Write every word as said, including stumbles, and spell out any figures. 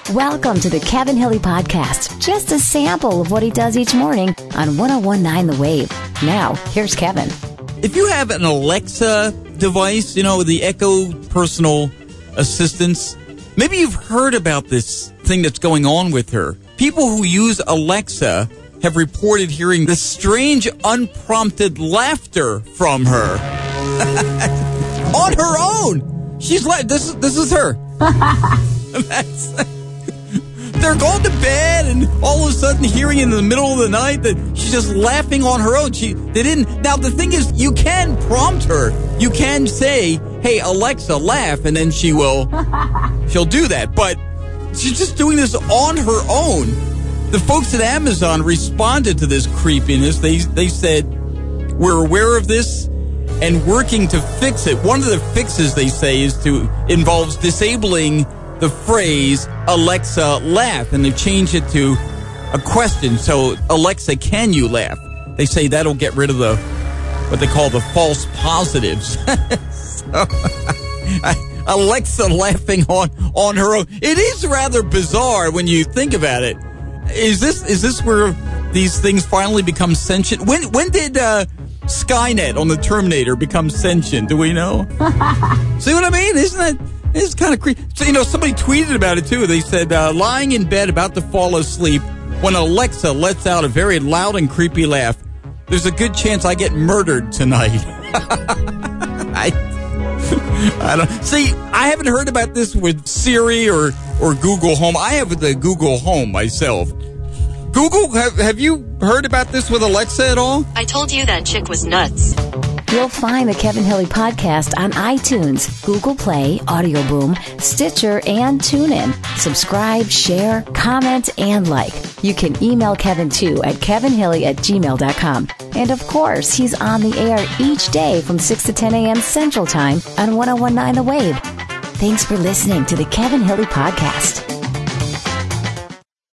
Welcome to the Kevin Hilly Podcast. Just a sample of what he does each morning on one oh one point nine The Wave. Now, here's Kevin. If you have an Alexa device, you know, the Echo personal assistants, maybe you've heard about this thing that's going on with her. People who use Alexa have reported hearing this strange, unprompted laughter from her. On her own. She's like, this is, this is her. That's... They're going to bed, and all of a sudden, hearing in the middle of the night that she's just laughing on her own. She, they didn't. Now the thing is, you can prompt her. You can say, "Hey Alexa, laugh," and then she will. She'll do that. But she's just doing this on her own. The folks at Amazon responded to this creepiness. They they said, "We're aware of this and working to fix it." One of the fixes, they say, is to involves disabling the phrase Alexa laugh, and they've changed it to a question. So, Alexa, can you laugh? They say that'll get rid of the what they call the false positives. So, Alexa laughing on on her own. It is rather bizarre when you think about it. Is this is this where these things finally become sentient? When when did uh, Skynet on the Terminator become sentient? Do we know? See what I mean? Isn't that? It's kind of creepy. So, you know, somebody tweeted about it, too. They said, uh, lying in bed about to fall asleep when Alexa lets out a very loud and creepy laugh. There's a good chance I get murdered tonight. I, I don't see. I haven't heard about this with Siri or, or Google Home. I have the Google Home myself. Google, have, have you heard about this with Alexa at all? I told you that chick was nuts. You'll find the Kevin Hilly Podcast on iTunes, Google Play, Audio Boom, Stitcher, and TuneIn. Subscribe, share, comment, and like. You can email Kevin, too, at kevinhilly at gmail dot com. And, of course, he's on the air each day from six to ten a.m. Central Time on one oh one point nine The Wave. Thanks for listening to the Kevin Hilly Podcast.